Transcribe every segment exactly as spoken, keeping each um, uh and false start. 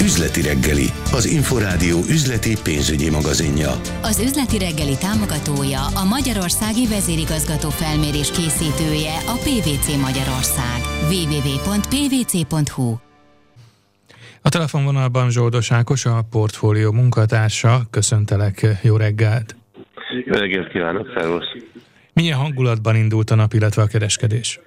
Üzleti reggeli, az Inforádió üzleti pénzügyi magazinja. Az Üzleti reggeli támogatója, a Magyarországi Vezérigazgató Felmérés készítője, a pé vé cé Magyarország. double-u double-u double-u pont pé vé cé pont hú. A telefonvonalban Zsoldos Ákos, a Portfólió munkatársa. Köszöntelek, jó reggelt! Jó reggelt kívánok, szervusz! Milyen hangulatban indult a nap, illetve a kereskedés?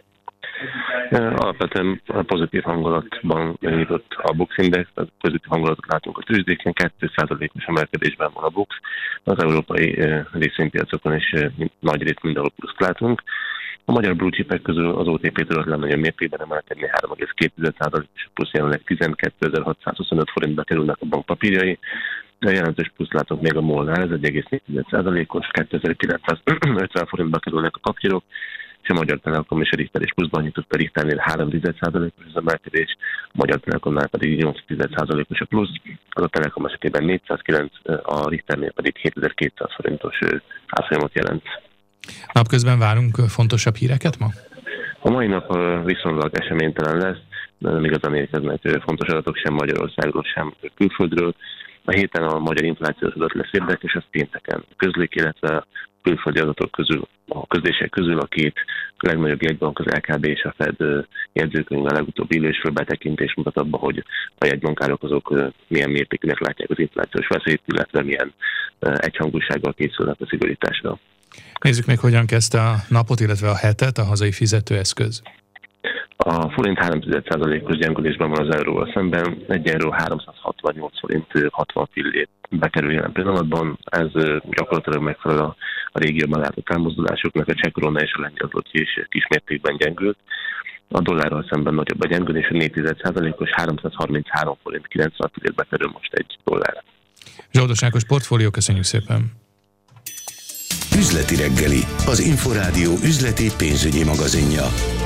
Alapvetően pozitív hangulatban nyitott a Bux Index, pozitív hangulatot látunk a tőzsdéken, két százalékos emelkedésben van a Bux, az európai részvénypiacokon is nagyrészt mindenhol pluszt látunk. A magyar blue chipek közül az o té pé tudott legnagyobb mértékben emelkedni, három egész két százalékos plusz, jelenleg tizenkétezer-hatszázhuszonöt forintba kerülnek a bankpapírjai. A jelentős plusz látunk még a MOL-nál, ez egy egész négy százalékos, kétezer-kilencszázötven forintba kerülnek a papírok, és a Magyar Telekom és a Richter is pluszban nyitott, a Richternél három százalékos az emelkedés, a Magyar Telekomnál pedig nyolc százalékos a plusz, az a Telekom esetében négyszázkilenc, a Richternél pedig hétezer-kétszáz forintos árfolyamot jelent. Napközben várunk fontosabb híreket ma? A mai nap viszonylag eseménytelen lesz, nem igazán érkeznek fontos adatok sem Magyarországról, sem külföldről. A héten a magyar inflációs adat lesz érdekes, ez pénteken közlik, illetve a külföldi adatok közül, a közlések közül a két legnagyobb jegybank, az el ká bé és a Fed jegyzőkönyv a legutóbbi ülésről betekintés mutat abba, hogy a jegybánkárok azok milyen mértékűnek látják az inflációs veszélyt, illetve milyen egyhangúsággal készülnek a szigorításra. Nézzük meg, hogyan kezdte a napot, illetve a hetet a hazai fizetőeszköz. A forint három százalékos gyengülésben van az euróval szemben, egy euró háromszázhatvannyolc forint hatvan fillért bekerül jelen pillanatban. Ez gyakorlatilag megfelel a, a régióban látott elmozdulásoknak, a cseh korona és a lengyel zloty is kismértékben gyengült. A dollárral szemben nagyobb a gyengülés, a négy százalékos háromszázharminchárom forint kilencven fillért bekerül most egy dollár. Zsoldos Ákos, Portfólió, köszönjük szépen! Üzleti reggeli, az Inforádió üzleti pénzügyi magazinja.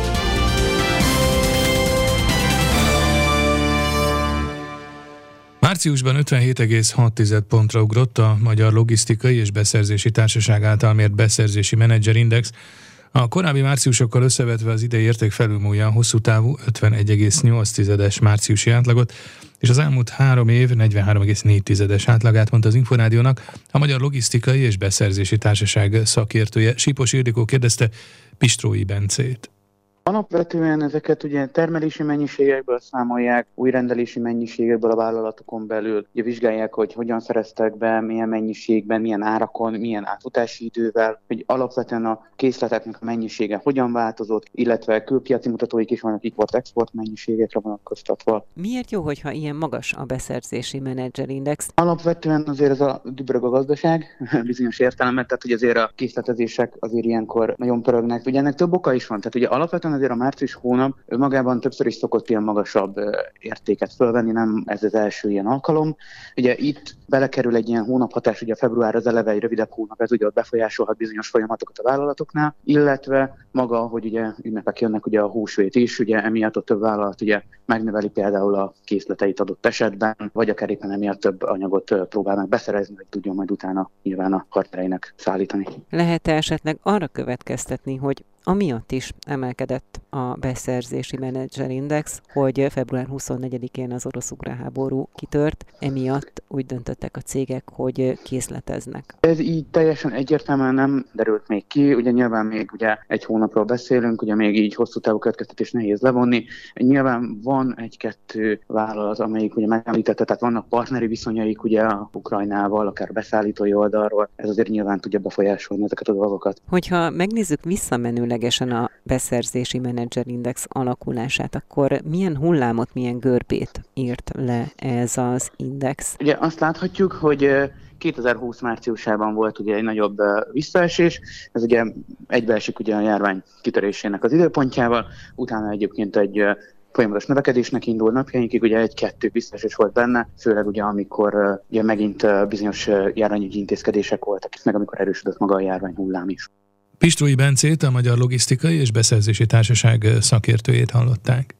Márciusban ötvenhét egész hat pontra ugrott a Magyar Logisztikai és Beszerzési Társaság által mért beszerzési menedzserindex. A korábbi márciusokkal összevetve az idei érték felülmúlja a hosszú távú ötvenegy egész nyolc márciusi átlagot, és az elmúlt három év negyvenhárom egész négy átlagát, mondta az Inforádiónak a Magyar Logisztikai és Beszerzési Társaság szakértője. Sipos Ildikó kérdezte Pistrói Bencét. Alapvetően ezeket ugye termelési mennyiségekből számolják, új rendelési mennyiségekből a vállalatokon belül, ugye vizsgálják, hogy hogyan szereztek be, milyen mennyiségben, milyen árakon, milyen átfutási idővel, hogy alapvetően a készleteknek a mennyisége hogyan változott, illetve külpiaci mutatóik is vannak import-export mennyiségekre vonatkoztatva. Miért jó, hogyha ilyen magas a beszerzési menedzserindex? Alapvetően azért ez a dübörög a gazdaság, bizonyos értelemben, tehát hogy azért a készletezések azért ilyenkor nagyon pörögnek. Ugye ennek több oka is van, tehát ugye alapvetően azért a március hónap magában többször is szokott ilyen magasabb értéket fölvenni, nem ez az első ilyen alkalom. Ugye itt belekerül egy ilyen hónaphatás, ugye a február az eleve egy rövidebb hónap, ez ugye ott befolyásolhat bizonyos folyamatokat a vállalatoknál, illetve maga, hogy ugye ünnepek jönnek, ugye a húsvét is, ugye emiatt a több vállalat ugye megnöveli például a készleteit adott esetben, vagy akár éppen emiatt több anyagot próbál meg beszerezni, hogy tudjon majd utána nyilván a partnereinek szállítani. Lehet-e esetleg arra következtetni, hogy amiatt is emelkedett a beszerzési menedzserindex, hogy február huszonnegyedikén az orosz-ukrán háború kitört, emiatt úgy döntöttek a cégek, hogy készleteznek. Ez így teljesen egyértelműen nem derült még ki, ugye nyilván még ugye egy hónapról beszélünk, ugye még így hosszú távú következtetés nehéz levonni. Nyilván van egy-kettő vállalat, amelyik ugye megemlítette, tehát vannak partneri viszonyaik ugye a Ukrajnával, akár beszállítói oldalról, ez azért nyilván tudja befolyásolni ezeket a dolgokat. Hogyha megnézzük visszamenőlegesen a beszerzési menedzserindex alakulását, akkor milyen hullámot, milyen görbét írt le ez az index? Ugye azt láthatjuk, hogy kétezer-húsz márciusában volt ugye egy nagyobb visszaesés, ez ugye egybeesik ugye a járvány kitörésének az időpontjával, utána egyébként egy folyamatos növekedésnek indul napjainkig, ugye egy-kettő visszaesés volt benne, főleg ugye amikor ugye megint bizonyos járványügyi intézkedések voltak, meg amikor erősödött maga a járványhullám is. Pistrói Bencét, a Magyar Logisztikai és Beszerzési Társaság szakértőjét hallották.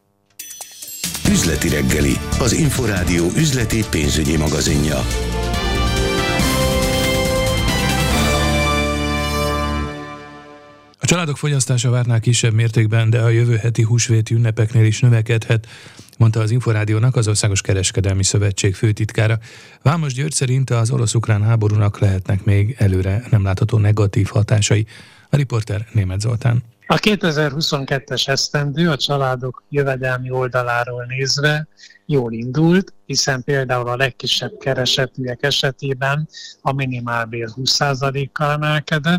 Üzleti reggeli, az Inforádió üzleti pénzügyi magazinja. A családok fogyasztása várnál kisebb mértékben, de a jövő heti húsvéti ünnepeknél is növekedhet. mondta az Inforádiónak az Országos Kereskedelmi Szövetség főtitkára. Vámos György szerint az orosz-ukrán háborúnak lehetnek még előre nem látható negatív hatásai. A riporter Németh Zoltán. A kétezer-huszonkettes esztendő a családok jövedelmi oldaláról nézve jól indult, hiszen például a legkisebb keresetűek esetében a minimálbér húsz százalékkal emelkedett,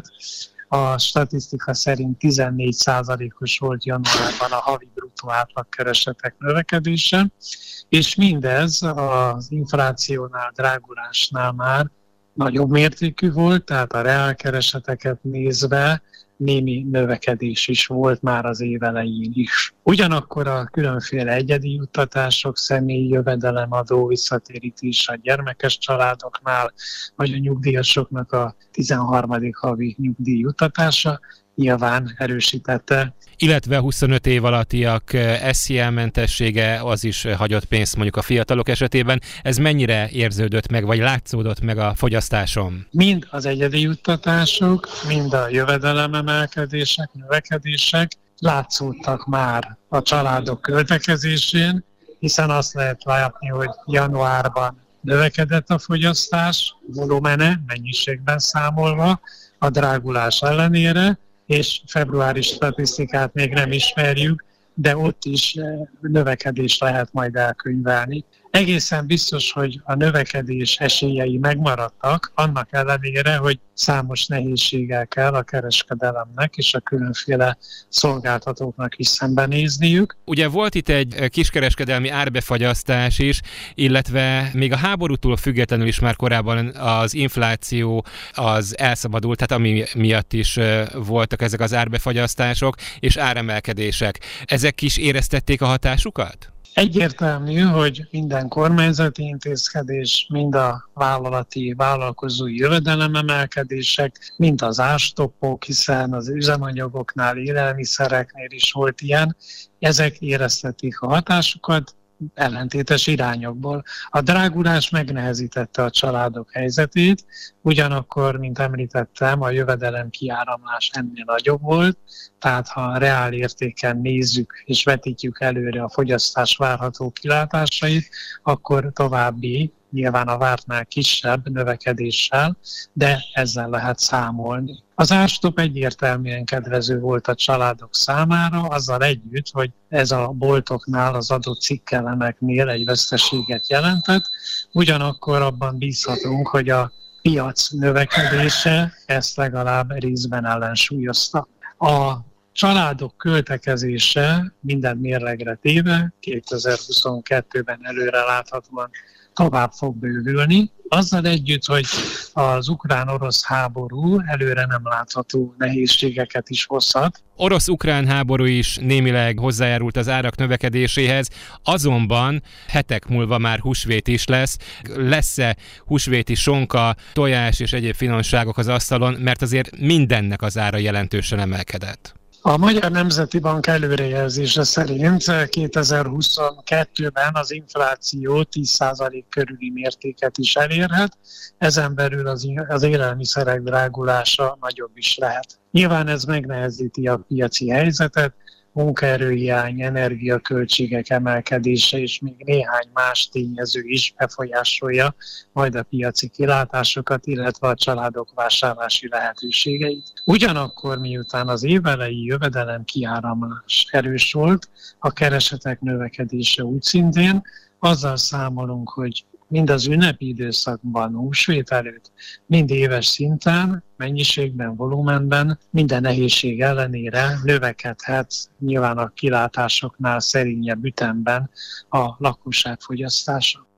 a statisztika szerint tizennégy százalékos volt januárban a havi bruttó átlagkeresetek növekedése, és mindez az inflációnál, drágulásnál már nagyobb mértékű volt, tehát a reálkereseteket nézve némi növekedés is volt már az év elején is. Ugyanakkor a különféle egyedi juttatások, személyi jövedelemadó visszatérítés a gyermekes családoknál, vagy a nyugdíjasoknak a tizenharmadik havi nyugdíj juttatása nyilván erősítette. Illetve huszonöt év alattiak es zé é-mentessége az is hagyott pénzt mondjuk a fiatalok esetében. Ez mennyire érződött meg, vagy látszódott meg a fogyasztáson? Mind az egyedi juttatások, mind a jövedelememelkedések, növekedések látszódtak már a családok költekezésén, hiszen azt lehet látni, hogy januárban növekedett a fogyasztás volumene, mennyiségben számolva, a drágulás ellenére, és februári statisztikát még nem ismerjük, de ott is növekedést lehet majd elkönyvelni. Egészen biztos, hogy a növekedés esélyei megmaradtak, annak ellenére, hogy számos nehézséggel kell a kereskedelemnek és a különféle szolgáltatóknak is szembenézniük. Ugye volt itt egy kiskereskedelmi árbefagyasztás is, illetve még a háborútól függetlenül is már korábban az infláció az elszabadult, tehát ami miatt is voltak ezek az árbefagyasztások és áremelkedések. Ezek is éreztették a hatásukat? Egyértelmű, hogy minden kormányzati intézkedés, mind a vállalati, vállalkozói jövedelememelkedések, mind az árstoppok, hiszen az üzemanyagoknál, élelmiszereknél is volt ilyen, ezek éreztették a hatásukat ellentétes irányokból. A drágulás megnehezítette a családok helyzetét, ugyanakkor, mint említettem, a jövedelem kiáramlás ennél nagyobb volt, tehát ha a reál értéken nézzük és vetítjük előre a fogyasztás várható kilátásait, akkor további, nyilván a vártnál kisebb növekedéssel, de ezzel lehet számolni. Az árstopp egyértelműen kedvező volt a családok számára, azzal együtt, hogy ez a boltoknál, az adott cikkelemeknél egy veszteséget jelentett, ugyanakkor abban bízhatunk, hogy a piac növekedése ezt legalább részben ellensúlyozta. A családok költekezése minden mérlegre téve kétezer-huszonkettőben előreláthatóan tovább fog bővülni, azzal együtt, hogy az ukrán-orosz háború előre nem látható nehézségeket is hozhat. Orosz-ukrán háború is némileg hozzájárult az árak növekedéséhez, azonban hetek múlva már húsvét is lesz. Lesz-e húsvéti sonka, tojás és egyéb finomságok az asztalon, mert azért mindennek az ára jelentősen emelkedett? A Magyar Nemzeti Bank előrejelzése szerint kétezer-huszonkettőben az infláció tíz százalék körüli mértéket is elérhet, ezen belül az, az élelmiszerek drágulása nagyobb is lehet. Nyilván ez megnehezíti a piaci helyzetet, munkaerőhiány, energiaköltségek emelkedése és még néhány más tényező is befolyásolja majd a piaci kilátásokat, illetve a családok vásárlási lehetőségeit. Ugyanakkor, miután az évelei jövedelem kiáramlás erős volt, a keresetek növekedése úgy szintén, azzal számolunk, hogy mind az ünnepi időszakban, húsvét előtt, mind éves szinten, mennyiségben, volumenben, minden nehézség ellenére növekedhet nyilván a kilátásoknál szerényebb ütemben a lakosság fogyasztása.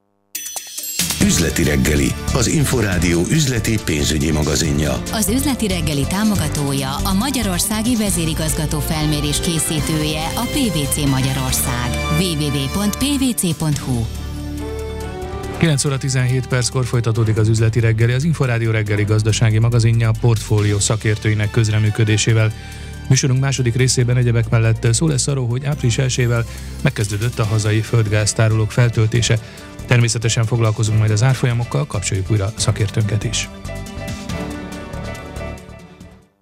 Üzleti reggeli, az Inforádió üzleti pénzügyi magazinja. Az Üzleti Reggeli támogatója, a Magyarországi Vezérigazgató Felmérés készítője, a pé vé cé Magyarország. double-u double-u double-u pont p v c pont h u kilenc óra tizenhét perckor folytatódik az Üzleti Reggeli, az Inforádió reggeli gazdasági magazinja a portfólió szakértőinek közreműködésével. Műsorunk második részében egyebek mellett szó lesz arról, hogy április elsejével megkezdődött a hazai földgáztárolók feltöltése. Természetesen foglalkozunk majd az árfolyamokkal, kapcsoljuk újra szakértőnket is. A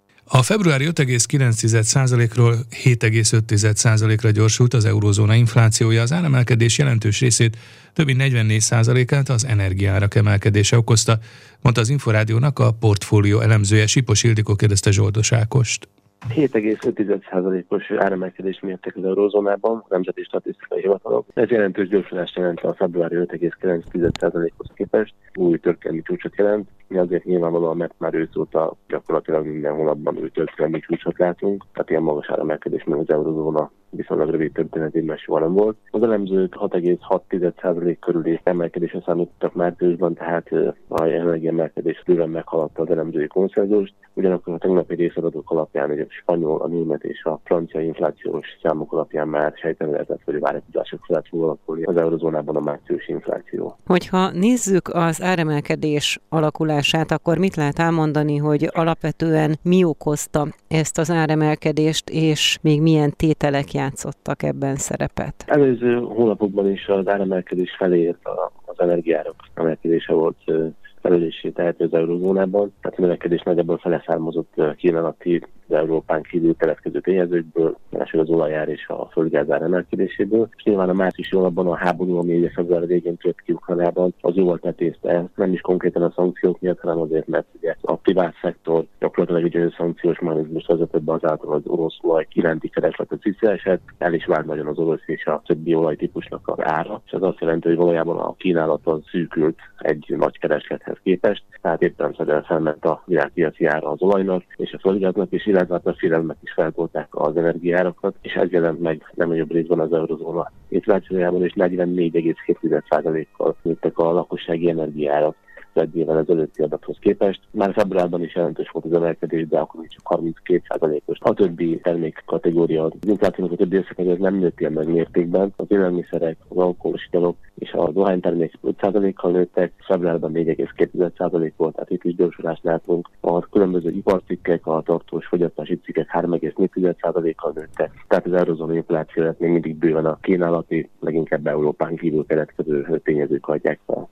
A februári öt egész kilenc százalékról hét egész öt százalékra gyorsult az eurózóna inflációja, az áremelkedés jelentős részét, több mint negyvennégy százalékát az energiaárak emelkedése okozta, mondta az Inforádiónak a portfólió elemzője. Sipos Ildikó kérdezte Zsoldos Ákost. hét egész öt százalékos áremelkedést mértek az eurózónában, a Nemzeti Statisztikai Hivatalok. Ez jelentős gyorsulást jelent a februári öt egész kilenc százalékhoz képest, új történelmi csúcsot jelent. Azért nyilvánvalóan, mert már ősz óta gyakorlatilag minden hónapban új történelmi csúcsot látunk, tehát ilyen magas áremelkedés, mert az eurózóna viszonylag rövid történetében soha nem volt. Az elemzők hat egész hat százalék körüli emelkedésre számítottak márciusban, tehát a jelenlegi emelkedés bőven meghaladta az elemzői konszenzust. Ugyanakkor a tegnapi részadatok alapján, hogy a spanyol, a német és a francia inflációs számok alapján már sejteni lehetett, hogy a várakozások felett fog alakulni az eurozónában a márciusi infláció. Hogyha nézzük az áremelkedés alakulását, akkor mit lehet elmondani, hogy alapvetően mi okozta ezt az áremelkedést, és még milyen tételek játszottak ebben szerepet? Előző hónapokban is az áremelkedés felé ért az energiárak emelkedése volt felelőssé tehető az eurózónában. Tehát a növekedés nagyjából fele származott kínálati, az Európán kívül keletkező tényezőkből, mások az olajár és a földgázár emelkedéséből. És nyilván a márciusi hónapban a háború, ami ugye február végén tört ki Ukrajnában, az jóval tetézte, nem is konkrétan a szankciók miatt, hanem azért, mert ugye a privát szektor gyakorlatilag egy olyan szankciós mechanizmus vezetett be, azáltal az orosz olaj iránti keresletet visszaesett, el is vált nagyon az orosz és a többi olajtípusnak az ára, és ez azt jelenti, hogy valójában a kínálat az szűkült egy nagy kereslethez képest, tehát éppen szedel felment a világpiaci ára az olajnak és a földgáznak, és illetve a félelmek is feltolták az energiárakat, és ez jelent meg nem nagyobb részben az eurozóna inflációjában, és negyvennégy egész hét százalékkal nőttek a lakossági energiárak egy évvel ezelőtti adathoz képest. Már februárban is jelentős volt az emelkedés, de akkor csak harminckét százalékos. A többi termékkategória, az inflációnak a többi összekedés nem nőtt ilyen nagy mértékben. Az élelmiszerek, az alkoholos italok és a dohánytermékek öt százalékkal nőttek, februárban négy egész két százalék volt, tehát itt is gyorsulást látunk. A különböző iparcikkek, a tartós fogyasztási cikkek három egész négy százalékkal nőttek. Tehát az eurozóna inflációját még mindig bőven a kínálati, leginkább Európán kívül keletkező tényezők hagyják fel.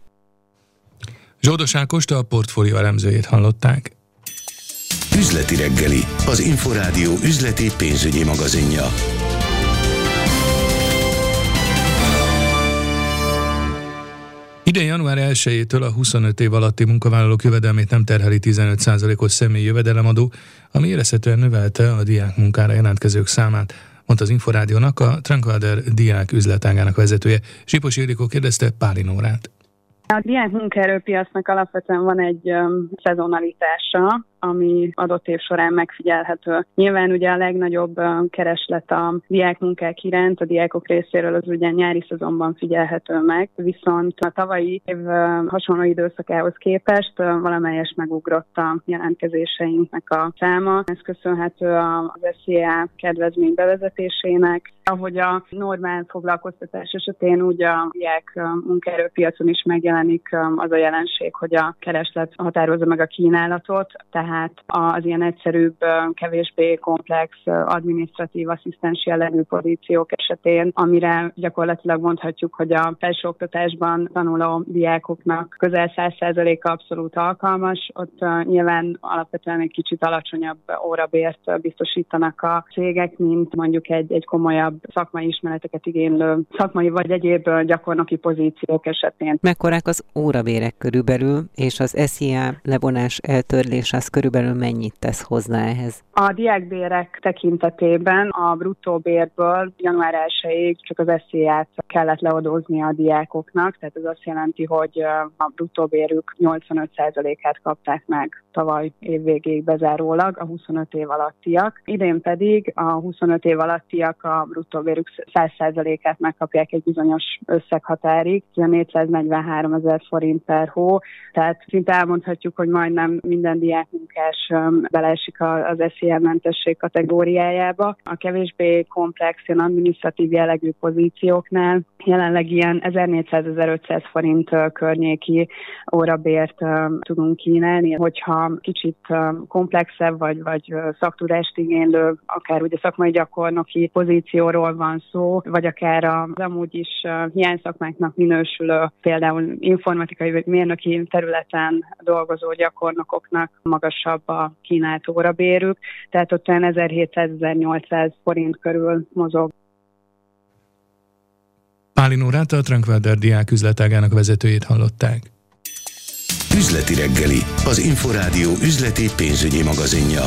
Zsoldos Ákost, a portfólió elemzőjét hallották. Üzleti reggeli, az Inforádió üzleti pénzügyi magazinja. Idén január elsejétől a huszonöt év alatti munkavállalók jövedelmét nem terheli tizenöt százalékos személyi jövedelemadó, ami érezhetően növelte a diák munkára jelentkezők számát, mondta az Inforádiónak a Tranquader diák üzletágának vezetője. Sipos Ildikó kérdezte Pálin Órát. A diák munkaerőpiacnak alapvetően van egy um, szezonalitása, ami adott év során megfigyelhető. Nyilván ugye a legnagyobb uh, kereslet a diákmunkák iránt, a diákok részéről az ugye nyári szezonban figyelhető meg, viszont a tavalyi év uh, hasonló időszakához képest uh, valamelyes megugrott a jelentkezéseinknek a száma. Ez köszönhető az es zé á kedvezmény bevezetésének, ahogy a normál foglalkoztatás esetén úgy a diák uh, munkaerőpiacon is megjelenik um, az a jelenség, hogy a kereslet határozza meg a kínálatot, tehát az ilyen egyszerűbb, kevésbé komplex, adminisztratív, asszisztens jellegű pozíciók esetén, amire gyakorlatilag mondhatjuk, hogy a felsőoktatásban tanuló diákoknak közel száz százaléka abszolút alkalmas, ott nyilván alapvetően egy kicsit alacsonyabb órabért biztosítanak a cégek, mint mondjuk egy, egy komolyabb szakmai ismereteket igénylő szakmai vagy egyéb gyakornoki pozíciók esetén. Mekkorák az órabérek körülbelül, és az es zé á levonás eltörlés az körülbelül mennyit tesz hozzá ehhez? A diákbérek tekintetében a bruttó bérből január elsejéig csak az es zé á-t kellett leadózni a diákoknak, tehát ez azt jelenti, hogy a bruttó bérük nyolcvanöt százalékát kapták meg tavaly évvégéig bezárólag a huszonöt év alattiak. Idén pedig a huszonöt év alattiak a bruttó bérük száz százalékát megkapják egy bizonyos összeghatárig, négyszáznegyvenhárom ezer forint per hó, tehát szinte elmondhatjuk, hogy majdnem minden diákmunkás beleesik az es zé á-mentesség kategóriájába. A kevésbé komplex, ilyen adminisztratív jellegű pozícióknál jelenleg ilyen ezernégyszáz-ezerötszáz forint környéki órabért tudunk kínálni. Hogyha kicsit komplexebb vagy, vagy szaktudást igénylő, akár ugye szakmai gyakornoki pozícióról van szó, vagy akár az amúgy is hiányszakmáknak minősülő, például informatikai vagy mérnöki területen dolgozó gyakornokoknak magas magasabb a kínált órabérük, tehát ott olyan ezerhétszáz-ezernyolcszáz forint körül mozog. Pálin Órát, a Trankwalder diák üzletágának vezetőjét hallották. Üzleti reggeli, az Inforádió üzleti pénzügyi magazinja.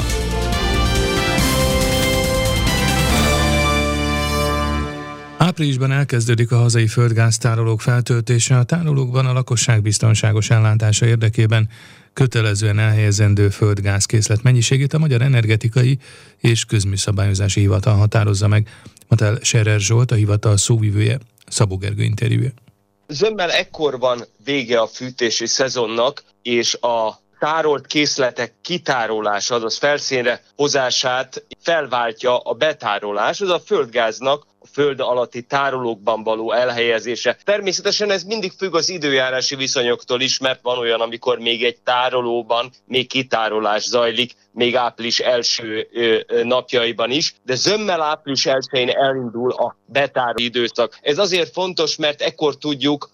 Áprilisban elkezdődik a hazai földgáztárolók feltöltése, a tárolókban a lakosság biztonságos ellátása érdekében kötelezően elhelyezendő földgázkészlet mennyiségét a Magyar Energetikai és Közműszabályozási Hivatal határozza meg. Matel Scherer Zsolt, a hivatal szóvivője, Szabó Gergő interjúja. Zömmel ekkor van vége a fűtési szezonnak, és a tárolt készletek kitárolása, azaz felszínre hozását felváltja a betárolás, az a földgáznak a föld alatti tárolókban való elhelyezése. Természetesen ez mindig függ az időjárási viszonyoktól is, mert van olyan, amikor még egy tárolóban még kitárolás zajlik, még április első napjaiban is, de zömmel április elsején elindul a betároló időszak. Ez azért fontos, mert ekkor tudjuk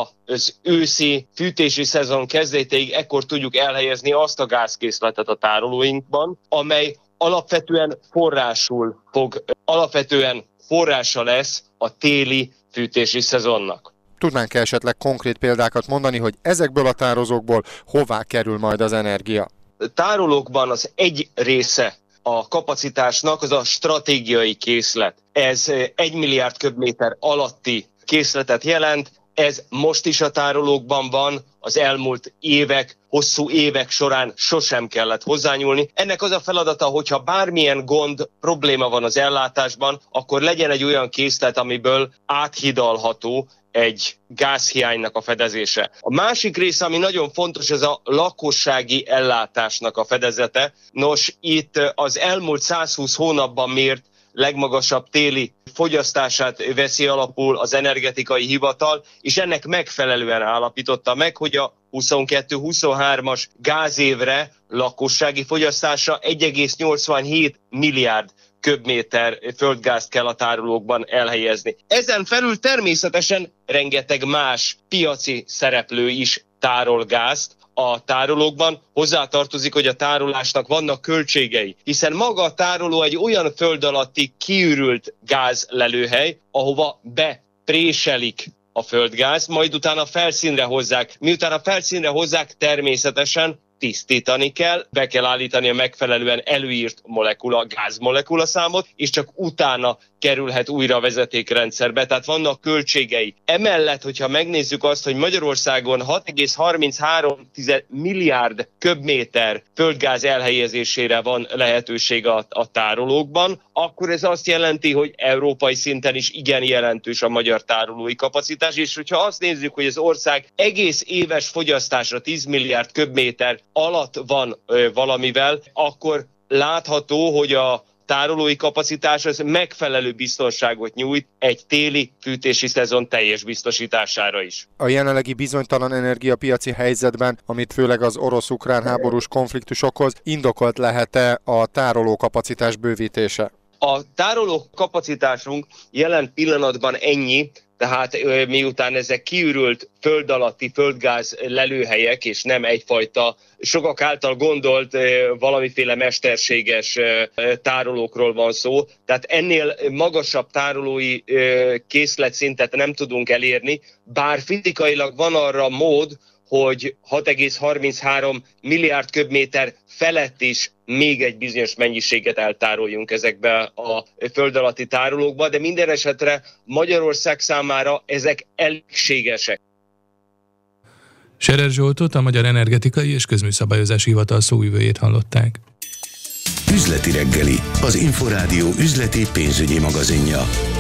az őszi fűtési szezon kezdetéig, ekkor tudjuk elhelyezni azt a gázkészletet a tárolóinkban, amely alapvetően forrásul fog, alapvetően forrása lesz a téli fűtési szezonnak. Tudnánk esetleg konkrét példákat mondani, hogy ezekből a tározókból hová kerül majd az energia? Tárolókban az egy része a kapacitásnak az a stratégiai készlet. Ez egy milliárd köbméter alatti készletet jelent, ez most is a tárolókban van, az elmúlt évek, hosszú évek során sosem kellett hozzányúlni. Ennek az a feladata, hogyha bármilyen gond, probléma van az ellátásban, akkor legyen egy olyan készlet, amiből áthidalható egy gázhiánynak a fedezése. A másik része, ami nagyon fontos, ez a lakossági ellátásnak a fedezete. Nos, itt az elmúlt százhúsz hónapban mért legmagasabb téli fogyasztását veszi alapul az energetikai hivatal, és ennek megfelelően állapította meg, hogy a huszonkettő huszonhármas gázévre lakossági fogyasztása egy egész nyolcvanhét milliárd köbméter földgázt kell a tárolókban elhelyezni. Ezen felül természetesen rengeteg más piaci szereplő is tárol gázt a tárolókban. Hozzátartozik, hogy a tárolásnak vannak költségei, hiszen maga a tároló egy olyan föld alatti kiürült gázlelőhely, ahova bepréselik a földgáz, majd utána felszínre hozzák. Miután a felszínre hozzák, természetesen tisztítani kell, be kell állítani a megfelelően előírt molekula, gázmolekula számot, és csak utána kerülhet újra a vezetékrendszerbe, tehát vannak költségei. Emellett, hogyha megnézzük azt, hogy Magyarországon hat egész harminchárom milliárd köbméter földgáz elhelyezésére van lehetőség a, a tárolókban, akkor ez azt jelenti, hogy európai szinten is igen jelentős a magyar tárolói kapacitás, és hogyha azt nézzük, hogy az ország egész éves fogyasztása tíz milliárd köbméter alatt van ö, valamivel, akkor látható, hogy a tárolói kapacitás az megfelelő biztonságot nyújt egy téli fűtési szezon teljes biztosítására is. A jelenlegi bizonytalan energiapiaci helyzetben, amit főleg az orosz-ukrán háborús konfliktus okoz, indokolt lehet-e a tároló kapacitás bővítése? A tároló kapacitásunk jelen pillanatban ennyi, tehát miután ezek kiürült föld alatti földgáz lelőhelyek, és nem egyfajta sokak által gondolt valamiféle mesterséges tárolókról van szó, tehát ennél magasabb tárolói készletszintet nem tudunk elérni, bár fizikailag van arra mód, hogy hat egész harminchárom milliárd köbméter felett is még egy bizonyos mennyiséget eltároljunk ezekbe a föld alatti tárolókba, de minden esetre Magyarország számára ezek elégségesek. Scherer Zsoltot, a Magyar Energetikai és Közműszabályozási Hivatal szóvivőjét hallották. Üzleti reggeli, az Inforádió üzleti pénzügyi magazinja.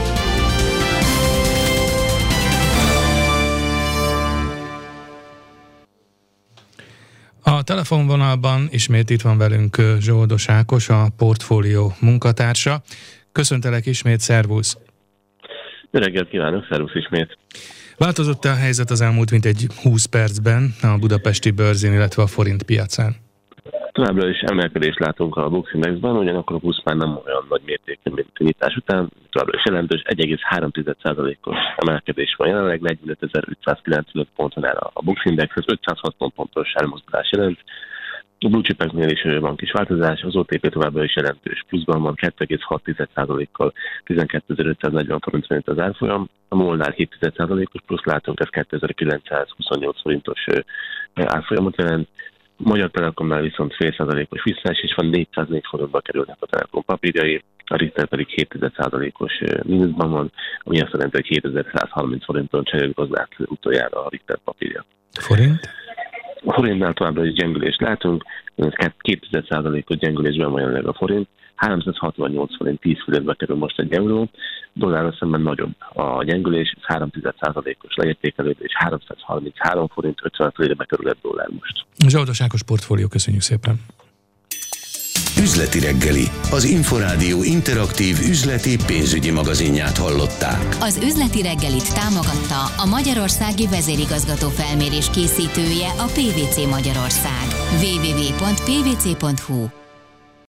A telefonvonalban ismét itt van velünk Zsoldos Ákos, a Portfólió munkatársa. Köszöntelek ismét, szervusz! Jó reggelt kívánok, szervusz ismét! Változott a helyzet az elmúlt mintegy húsz percben a budapesti bőrzén, illetve a forint piacán? Továbbra is emelkedést látunk a Bux Indexben, ugyanakkor a plusz már nem olyan nagy mértékű, mint a nyitás után, továbbra is jelentős, egy egész három százalékos emelkedés van jelenleg, negyvenötezer-ötszázkilencvenöt ponton áll a Bux Index, ez ötszázhatvan pontos elmozdulás jelent, A blue chipeknél is van kis változás, az o té pé továbbra is jelentős pluszban van, kettő egész hat százalékkal tizenkétezer-ötszáznegyven forintra jött az árfolyam, a MOL-nál hét százalékos plusz látunk, ez kétezer-kilencszázhuszonnyolc forintos árfolyamot jelent. Magyar Telekomnál viszont fél százalékos visszaesés van, négyszáznégy forintba kerülnek a Telekom papírjai, a Richter pedig hét százalékos mínuszban van, ami azt jelenti, hogy hétezer-százharminc forinton cserélik az át utoljára a Richter papírja. Forint? A forintnál továbbra is gyengülést látunk, két százalékos gyengülésben van jelenleg a forint, háromszázhatvannyolc forint tíz fillérbe kerül most egy euró, dollárra szemben nagyobb a gyengülés, három százalékos leértékelődés, háromszázharminchárom forint ötven fillérbe kerül egy dollár most. Zsoldos Ákos portfólió, köszönjük szépen! Üzleti reggeli, az Inforádió interaktív üzleti pénzügyi magazinját hallották. Az Üzleti reggelit támogatta a Magyarországi Vezérigazgató Felmérés készítője, a pé vé cé Magyarország. double-u double-u double-u pont pé vé cé pont hú